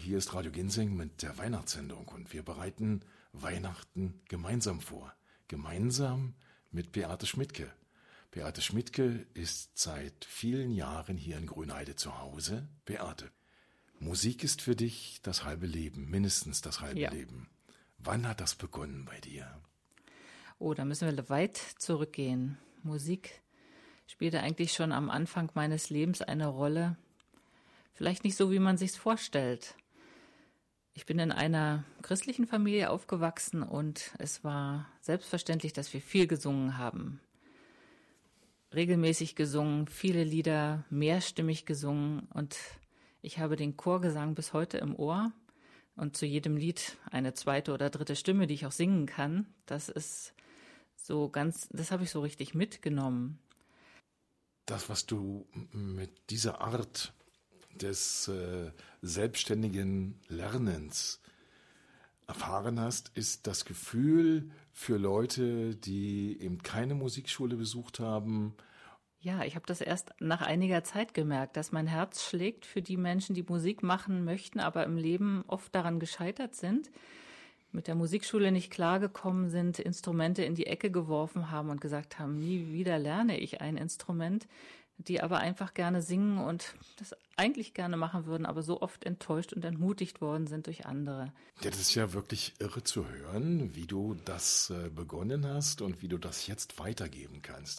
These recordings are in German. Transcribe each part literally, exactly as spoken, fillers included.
Hier ist Radio Ginseng mit der Weihnachtssendung und wir bereiten Weihnachten gemeinsam vor. Gemeinsam mit Beate Schmidtke. Beate Schmidtke ist seit vielen Jahren hier in Grünheide zu Hause. Beate, Musik ist für dich das halbe Leben, mindestens das halbe Ja. Leben. Wann hat das begonnen bei dir? Oh, da müssen wir weit zurückgehen. Musik spielte eigentlich schon am Anfang meines Lebens eine Rolle. Vielleicht nicht so, wie man sich's vorstellt. Ich bin in einer christlichen Familie aufgewachsen und es war selbstverständlich, dass wir viel gesungen haben. Regelmäßig gesungen, viele Lieder, mehrstimmig gesungen und ich habe den Chorgesang bis heute im Ohr und zu jedem Lied eine zweite oder dritte Stimme, die ich auch singen kann. Das ist so ganz, das habe ich so richtig mitgenommen. Das, was du mit dieser Art des äh, selbstständigen Lernens erfahren hast, ist das Gefühl für Leute, die eben keine Musikschule besucht haben. Ja, ich habe das erst nach einiger Zeit gemerkt, dass mein Herz schlägt für die Menschen, die Musik machen möchten, aber im Leben oft daran gescheitert sind, mit der Musikschule nicht klargekommen sind, Instrumente in die Ecke geworfen haben und gesagt haben, nie wieder lerne ich ein Instrument, die aber einfach gerne singen und das eigentlich gerne machen würden, aber so oft enttäuscht und entmutigt worden sind durch andere. Ja, das ist ja wirklich irre zu hören, wie du das äh, begonnen hast und wie du das jetzt weitergeben kannst.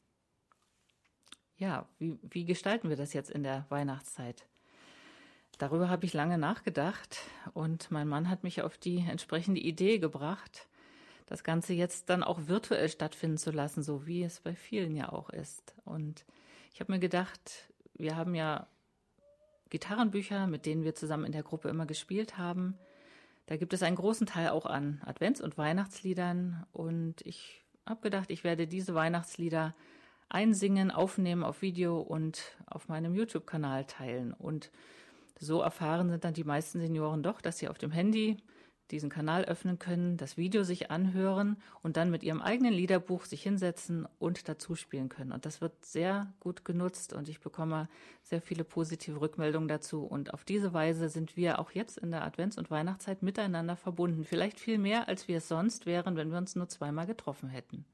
Ja, wie, wie gestalten wir das jetzt in der Weihnachtszeit? Darüber habe ich lange nachgedacht und mein Mann hat mich auf die entsprechende Idee gebracht, das Ganze jetzt dann auch virtuell stattfinden zu lassen, so wie es bei vielen ja auch ist. Und ich habe mir gedacht, wir haben ja Gitarrenbücher, mit denen wir zusammen in der Gruppe immer gespielt haben. Da gibt es einen großen Teil auch an Advents- und Weihnachtsliedern und ich habe gedacht, ich werde diese Weihnachtslieder einsingen, aufnehmen auf Video und auf meinem YouTube-Kanal teilen. Und so erfahren sind dann die meisten Senioren doch, dass sie auf dem Handy diesen Kanal öffnen können, das Video sich anhören und dann mit ihrem eigenen Liederbuch sich hinsetzen und dazu spielen können. Und das wird sehr gut genutzt und ich bekomme sehr viele positive Rückmeldungen dazu. Und auf diese Weise sind wir auch jetzt in der Advents- und Weihnachtszeit miteinander verbunden. Vielleicht viel mehr, als wir es sonst wären, wenn wir uns nur zweimal getroffen hätten.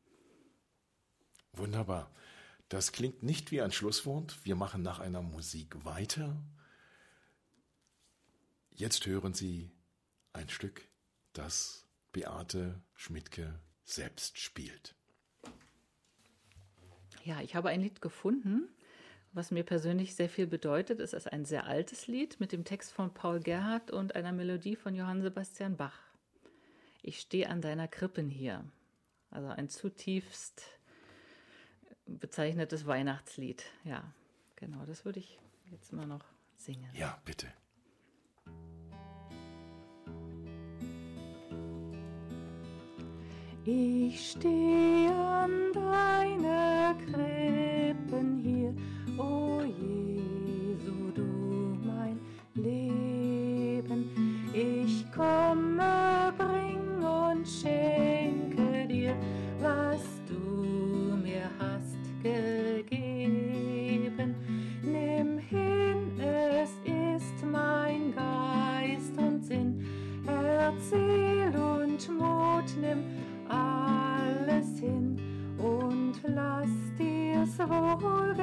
Wunderbar. Das klingt nicht wie ein Schlusswort. Wir machen nach einer Musik weiter. Jetzt hören Sie ein Stück, das Beate Schmidtke selbst spielt. Ja, ich habe ein Lied gefunden, was mir persönlich sehr viel bedeutet. Es ist ein sehr altes Lied mit dem Text von Paul Gerhardt und einer Melodie von Johann Sebastian Bach. Ich stehe an deiner Krippen hier. Also ein zutiefst bezeichnetes Weihnachtslied. Ja, genau, das würde ich jetzt mal noch singen. Ja, bitte. Ich stehe an deiner Krippen hier, o Jesu, du mein Leben. Ich komme, bring und schenke dir, was du mir hast gegeben. Nimm hin, es ist mein Geist und Sinn, erzähl und Mut, nimm alles hin und lass dir's wohl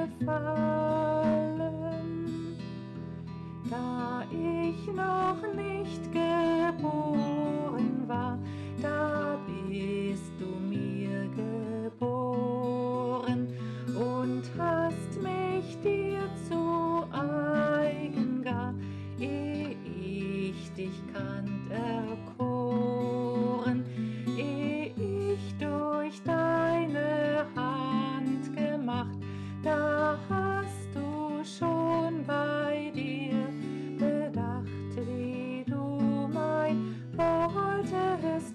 gefallen. Da ich noch nicht geboren war, da bist du mir geboren und hast mich dir zu eigen gar, ehe ich dich kannt erkoren. Ich durch deine Hand gemacht, da hast du schon bei dir bedacht, wie du mein wolltest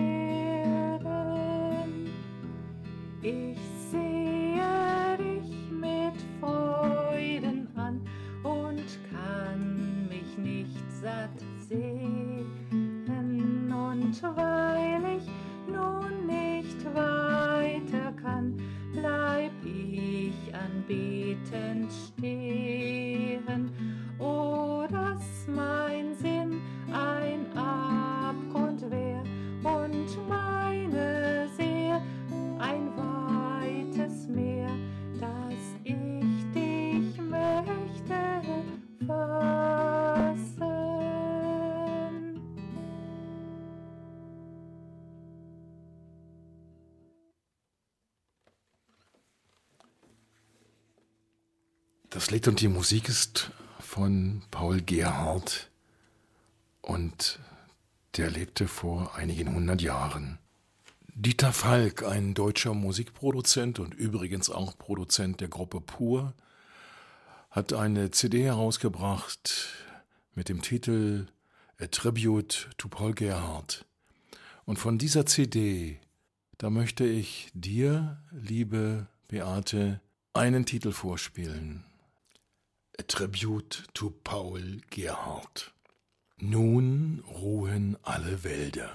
werden. Ich sehe dich mit Freuden an und kann mich nicht satt sehen, und weil ich nun nicht weiter kann, bleib ich anbetend stehen. Oh, dass mein Sinn Das Lied und die Musik ist von Paul Gerhardt und der lebte vor einigen hundert Jahren. Dieter Falk, ein deutscher Musikproduzent und übrigens auch Produzent der Gruppe Pur, hat eine C D herausgebracht mit dem Titel A Tribute to Paul Gerhardt. Und von dieser C D, da möchte ich dir, liebe Beate, einen Titel vorspielen. A Tribute to Paul Gerhardt. Nun ruhen alle Wälder.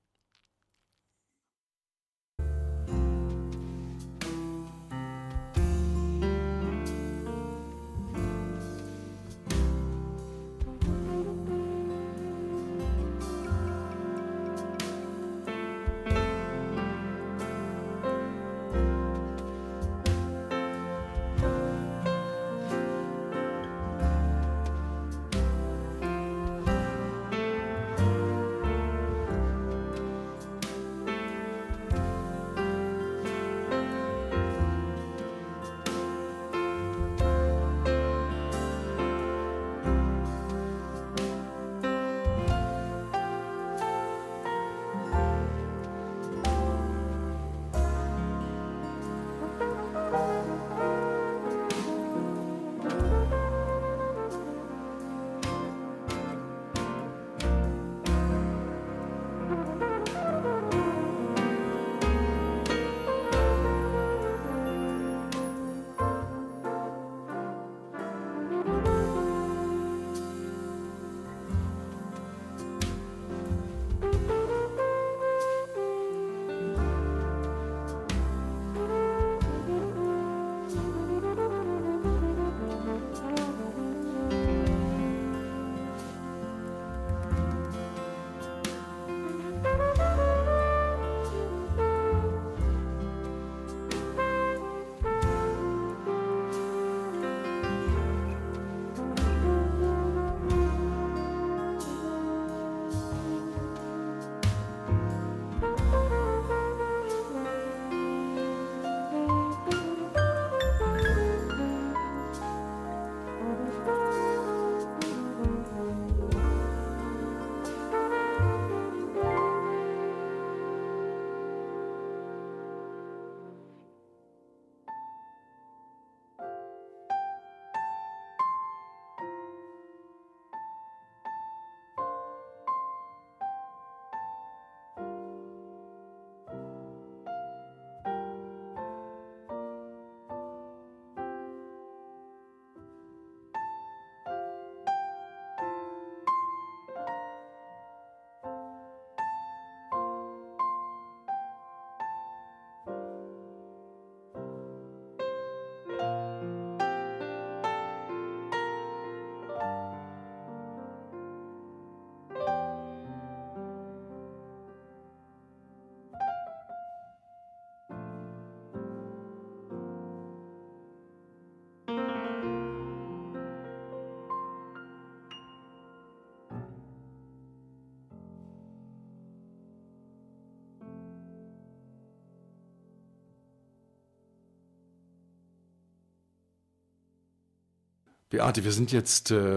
Beate, wir sind jetzt äh,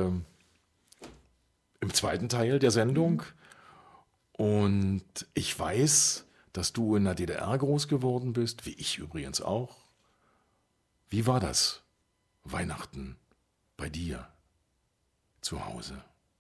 im zweiten Teil der Sendung und ich weiß, dass du in der D D R groß geworden bist, wie ich übrigens auch. Wie war das, Weihnachten bei dir zu Hause?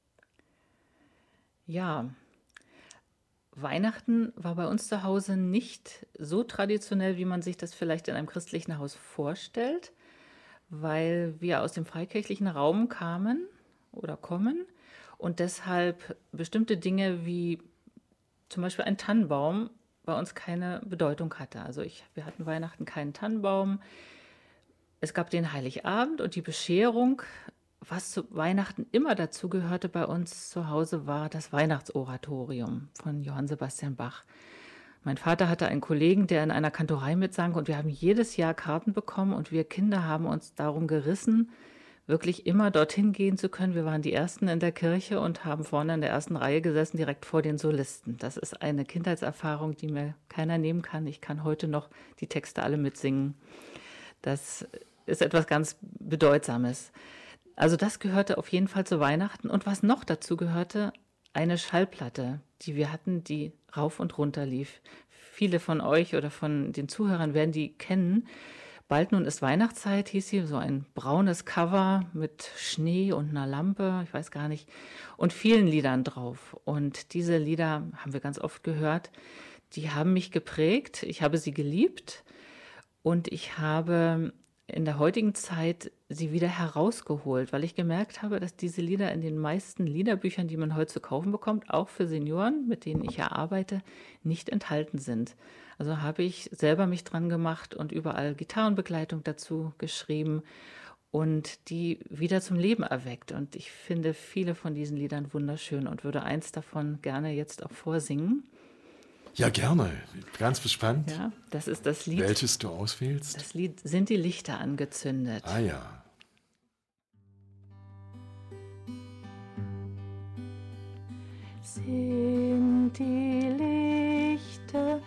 Ja, Weihnachten war bei uns zu Hause nicht so traditionell, wie man sich das vielleicht in einem christlichen Haus vorstellt, weil wir aus dem freikirchlichen Raum kamen oder kommen und deshalb bestimmte Dinge wie zum Beispiel ein Tannenbaum bei uns keine Bedeutung hatte. Also ich, wir hatten Weihnachten keinen Tannenbaum. Es gab den Heiligabend und die Bescherung. Was zu Weihnachten immer dazu gehörte bei uns zu Hause, war das Weihnachtsoratorium von Johann Sebastian Bach. Mein Vater hatte einen Kollegen, der in einer Kantorei mitsang und wir haben jedes Jahr Karten bekommen und wir Kinder haben uns darum gerissen, wirklich immer dorthin gehen zu können. Wir waren die Ersten in der Kirche und haben vorne in der ersten Reihe gesessen, direkt vor den Solisten. Das ist eine Kindheitserfahrung, die mir keiner nehmen kann. Ich kann heute noch die Texte alle mitsingen. Das ist etwas ganz Bedeutsames. Also das gehörte auf jeden Fall zu Weihnachten. Und was noch dazu gehörte, eine Schallplatte, die wir hatten, die rauf und runter lief. Viele von euch oder von den Zuhörern werden die kennen. Bald nun ist Weihnachtszeit, hieß sie, so ein braunes Cover mit Schnee und einer Lampe, ich weiß gar nicht, und vielen Liedern drauf. Und diese Lieder haben wir ganz oft gehört, die haben mich geprägt, ich habe sie geliebt und ich habe in der heutigen Zeit sie wieder herausgeholt, weil ich gemerkt habe, dass diese Lieder in den meisten Liederbüchern, die man heute zu kaufen bekommt, auch für Senioren, mit denen ich ja arbeite, nicht enthalten sind. Also habe ich selber mich dran gemacht und überall Gitarrenbegleitung dazu geschrieben und die wieder zum Leben erweckt. Und ich finde viele von diesen Liedern wunderschön und würde eins davon gerne jetzt auch vorsingen. Ja, gerne. Ganz gespannt. Ja, das ist das Lied. Welches du auswählst? Das Lied Sind die Lichter angezündet. Ah ja. Sind die Lichter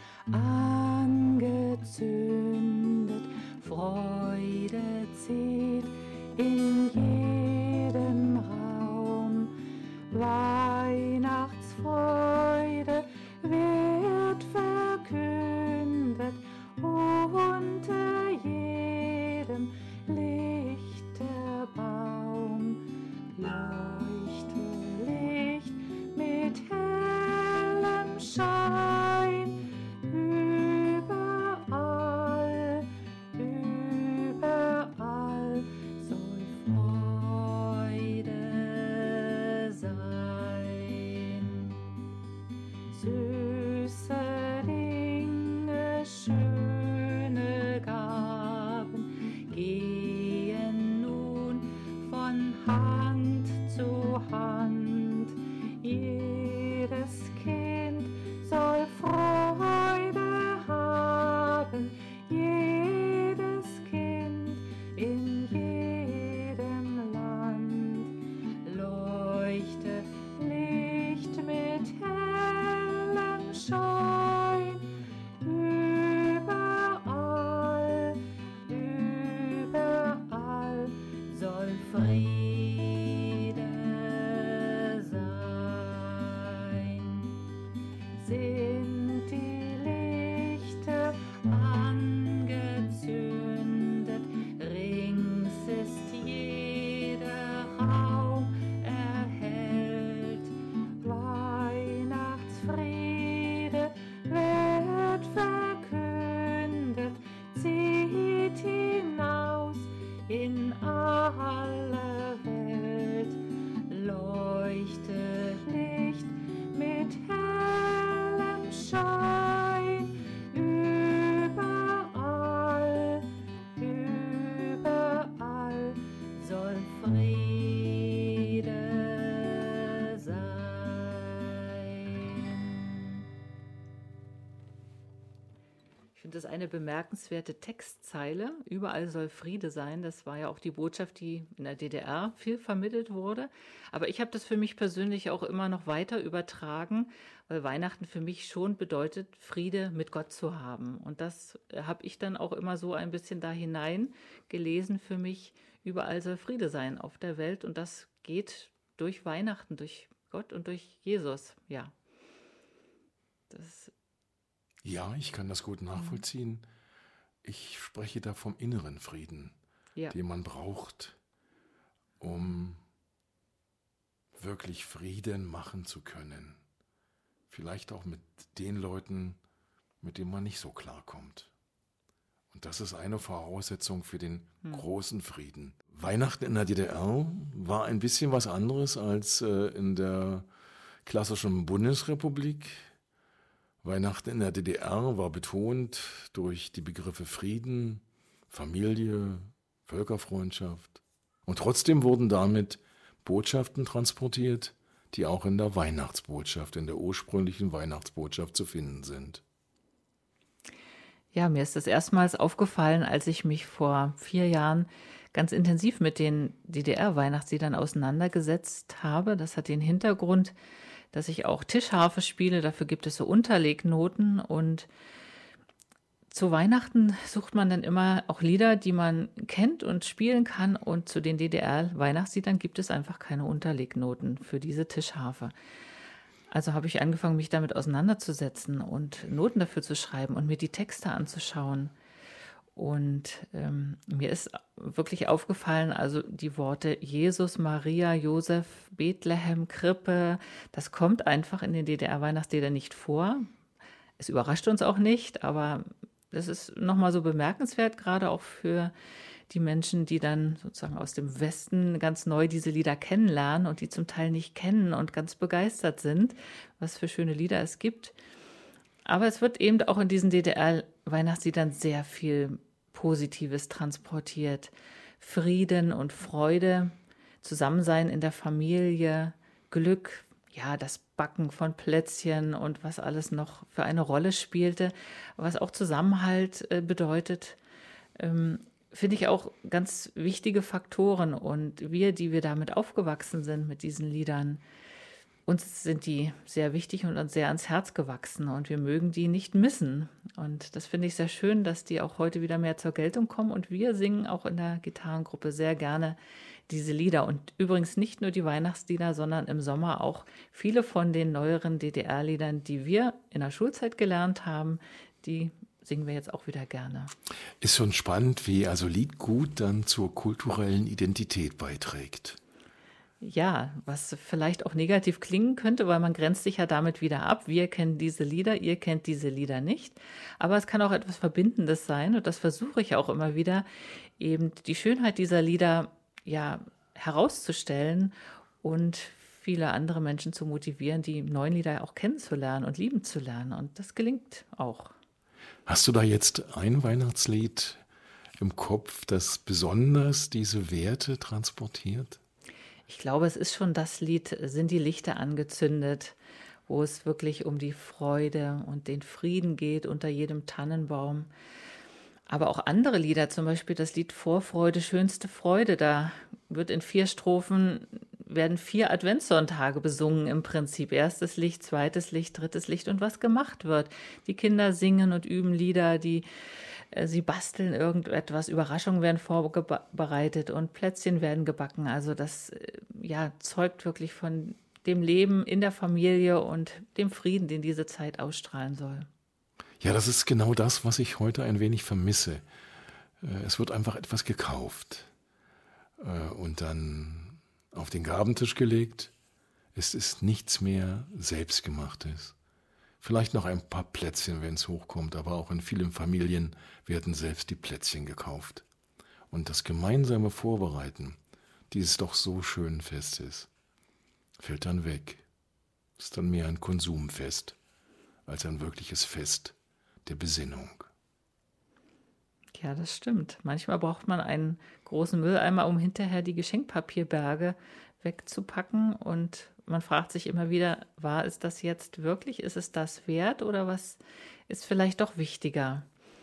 angezündet, Freude zieht in jeden Raum, Weihnachtsfreude wird verkündet unter jedem Lichterbaum. Leuchte Licht mit hellem Schein überall, überall soll Freude sein. Süße Dinge, schöne Gaben gehen nun von Hand zu Hand. Jedes Kind soll Freude haben, jedes Kind in jedem Land. Leuchte Licht mit hellem Schein, überall, überall soll Friede sein. Sind die Lichter angezündet, rings ist jeder Raum erhellt. Weihnachtsfriede wird verkündet, zieht hinaus in alle Welt. Leuchte Licht mit hellem Schein, überall, überall soll Friede sein. Ich finde das eine bemerkenswerte Textzeile. Überall soll Friede sein. Das war ja auch die Botschaft, die in der D D R viel vermittelt wurde. Aber ich habe das für mich persönlich auch immer noch weiter übertragen, weil Weihnachten für mich schon bedeutet, Friede mit Gott zu haben. Und das habe ich dann auch immer so ein bisschen da hinein gelesen für mich. Überall soll Friede sein auf der Welt. Und das geht durch Weihnachten, durch Gott und durch Jesus. Ja. Das Ja, ich kann das gut nachvollziehen. Ich spreche da vom inneren Frieden, Ja. den man braucht, um wirklich Frieden machen zu können. Vielleicht auch mit den Leuten, mit denen man nicht so klarkommt. Und das ist eine Voraussetzung für den großen Frieden. Weihnachten in der D D R war ein bisschen was anderes als äh, in der klassischen Bundesrepublik. Weihnachten in der D D R war betont durch die Begriffe Frieden, Familie, Völkerfreundschaft. Und trotzdem wurden damit Botschaften transportiert, die auch in der Weihnachtsbotschaft, in der ursprünglichen Weihnachtsbotschaft zu finden sind. Ja, mir ist das erstmals aufgefallen, als ich mich vor vier Jahren ganz intensiv mit den D D R-Weihnachtsliedern auseinandergesetzt habe. Das hat den Hintergrund, dass ich auch Tischharfe spiele. Dafür gibt es so Unterlegnoten und zu Weihnachten sucht man dann immer auch Lieder, die man kennt und spielen kann. Und zu den D D R-Weihnachtsliedern gibt es einfach keine Unterlegnoten für diese Tischharfe. Also habe ich angefangen, mich damit auseinanderzusetzen und Noten dafür zu schreiben und mir die Texte anzuschauen. Und ähm, mir ist wirklich aufgefallen, also die Worte Jesus, Maria, Josef, Bethlehem, Krippe, das kommt einfach in den D D R-Weihnachtsliedern nicht vor. Es überrascht uns auch nicht, aber das ist nochmal so bemerkenswert, gerade auch für die Menschen, die dann sozusagen aus dem Westen ganz neu diese Lieder kennenlernen und die zum Teil nicht kennen und ganz begeistert sind, was für schöne Lieder es gibt. Aber es wird eben auch in diesen D D R-Weihnachtsliedern sehr viel Positives transportiert. Frieden und Freude, Zusammensein in der Familie, Glück, ja, das Backen von Plätzchen und was alles noch für eine Rolle spielte, was auch Zusammenhalt äh, bedeutet, ähm, finde ich auch ganz wichtige Faktoren. Und wir, die wir damit aufgewachsen sind, mit diesen Liedern, uns sind die sehr wichtig und uns sehr ans Herz gewachsen und wir mögen die nicht missen. Und das finde ich sehr schön, dass die auch heute wieder mehr zur Geltung kommen. Und wir singen auch in der Gitarrengruppe sehr gerne diese Lieder. Und übrigens nicht nur die Weihnachtslieder, sondern im Sommer auch viele von den neueren D D R-Liedern, die wir in der Schulzeit gelernt haben, die singen wir jetzt auch wieder gerne. Ist schon spannend, wie also Liedgut dann zur kulturellen Identität beiträgt. Ja, was vielleicht auch negativ klingen könnte, weil man grenzt sich ja damit wieder ab. Wir kennen diese Lieder, ihr kennt diese Lieder nicht. Aber es kann auch etwas Verbindendes sein und das versuche ich auch immer wieder, eben die Schönheit dieser Lieder ja herauszustellen und viele andere Menschen zu motivieren, die neuen Lieder auch kennenzulernen und lieben zu lernen. Und das gelingt auch. Hast du da jetzt ein Weihnachtslied im Kopf, das besonders diese Werte transportiert? Ich glaube, es ist schon das Lied Sind die Lichter angezündet, wo es wirklich um die Freude und den Frieden geht unter jedem Tannenbaum. Aber auch andere Lieder, zum Beispiel das Lied Vorfreude, schönste Freude, da wird in vier Strophen, werden vier Adventssonntage besungen im Prinzip. Erstes Licht, zweites Licht, drittes Licht und was gemacht wird. Die Kinder singen und üben Lieder, die Sie basteln irgendetwas, Überraschungen werden vorbereitet und Plätzchen werden gebacken. Also das ja, zeugt wirklich von dem Leben in der Familie und dem Frieden, den diese Zeit ausstrahlen soll. Ja, das ist genau das, was ich heute ein wenig vermisse. Es wird einfach etwas gekauft und dann auf den Gabentisch gelegt. Es ist nichts mehr Selbstgemachtes. Vielleicht noch ein paar Plätzchen, wenn es hochkommt, aber auch in vielen Familien werden selbst die Plätzchen gekauft. Und das gemeinsame Vorbereiten dieses doch so schönen Festes fällt dann weg. Ist dann mehr ein Konsumfest als ein wirkliches Fest der Besinnung. Ja, das stimmt. Manchmal braucht man einen großen Mülleimer, um hinterher die Geschenkpapierberge wegzupacken und man fragt sich immer wieder, war es das jetzt wirklich? Ist es das wert oder was ist vielleicht doch wichtiger?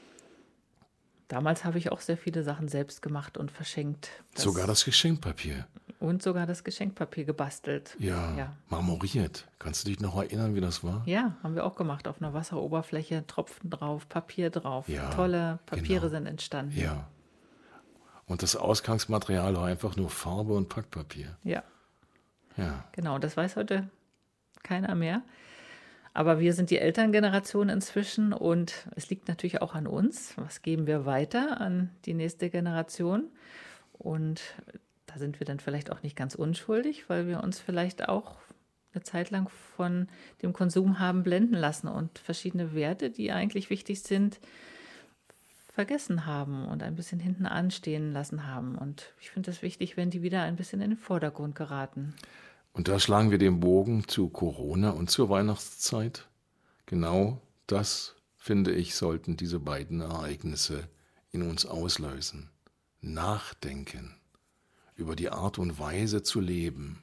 Damals habe ich auch sehr viele Sachen selbst gemacht und verschenkt. Das sogar das Geschenkpapier. Und sogar das Geschenkpapier gebastelt. Ja, ja, marmoriert. Kannst du dich noch erinnern, wie das war? Ja, haben wir auch gemacht. Auf einer Wasseroberfläche, Tropfen drauf, Papier drauf. Ja, tolle Papiere genau. sind entstanden. Ja. Und das Ausgangsmaterial war einfach nur Farbe und Packpapier. Ja. Ja. Genau, das weiß heute keiner mehr. Aber wir sind die Elterngeneration inzwischen und es liegt natürlich auch an uns. Was geben wir weiter an die nächste Generation? Und da sind wir dann vielleicht auch nicht ganz unschuldig, weil wir uns vielleicht auch eine Zeit lang von dem Konsum haben blenden lassen und verschiedene Werte, die eigentlich wichtig sind, vergessen haben und ein bisschen hinten anstehen lassen haben. Und ich finde es wichtig, wenn die wieder ein bisschen in den Vordergrund geraten. Und da schlagen wir den Bogen zu Corona und zur Weihnachtszeit. Genau das, finde ich, sollten diese beiden Ereignisse in uns auslösen. Nachdenken über die Art und Weise zu leben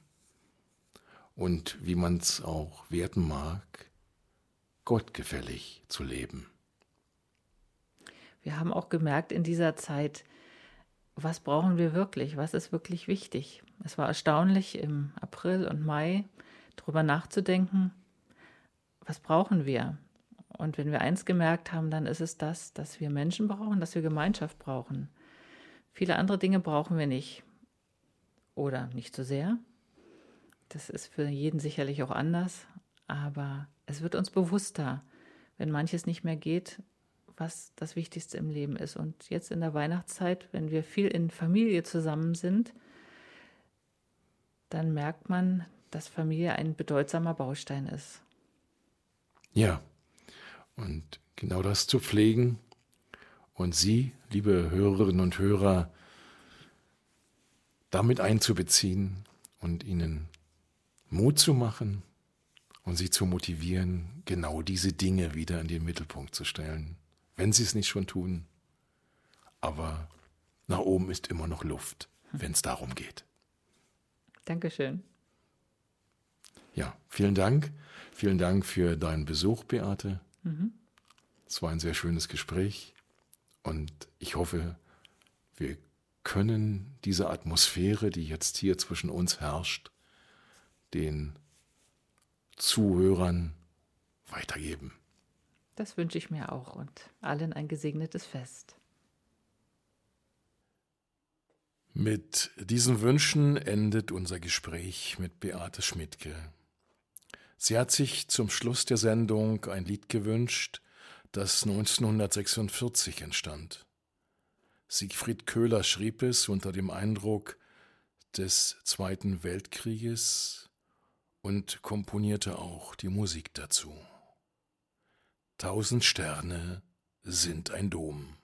und, wie man es auch werten mag, gottgefällig zu leben. Wir haben auch gemerkt in dieser Zeit, was brauchen wir wirklich, was ist wirklich wichtig. Es war erstaunlich, im April und Mai darüber nachzudenken, was brauchen wir. Und wenn wir eins gemerkt haben, dann ist es das, dass wir Menschen brauchen, dass wir Gemeinschaft brauchen. Viele andere Dinge brauchen wir nicht oder nicht so sehr. Das ist für jeden sicherlich auch anders, aber es wird uns bewusster, wenn manches nicht mehr geht, was das Wichtigste im Leben ist. Und jetzt in der Weihnachtszeit, wenn wir viel in Familie zusammen sind, dann merkt man, dass Familie ein bedeutsamer Baustein ist. Ja, und genau das zu pflegen und Sie, liebe Hörerinnen und Hörer, damit einzubeziehen und Ihnen Mut zu machen und Sie zu motivieren, genau diese Dinge wieder in den Mittelpunkt zu stellen, wenn Sie es nicht schon tun. Aber nach oben ist immer noch Luft, wenn es darum geht. Dankeschön. Ja, vielen Dank. Vielen Dank für deinen Besuch, Beate. Mhm. Es war ein sehr schönes Gespräch und ich hoffe, wir können diese Atmosphäre, die jetzt hier zwischen uns herrscht, den Zuhörern weitergeben. Das wünsche ich mir auch und allen ein gesegnetes Fest. Mit diesen Wünschen endet unser Gespräch mit Beate Schmidtke. Sie hat sich zum Schluss der Sendung ein Lied gewünscht, das neunzehnhundertsechsundvierzig entstand. Siegfried Köhler schrieb es unter dem Eindruck des Zweiten Weltkrieges und komponierte auch die Musik dazu. Tausend Sterne sind ein Dom.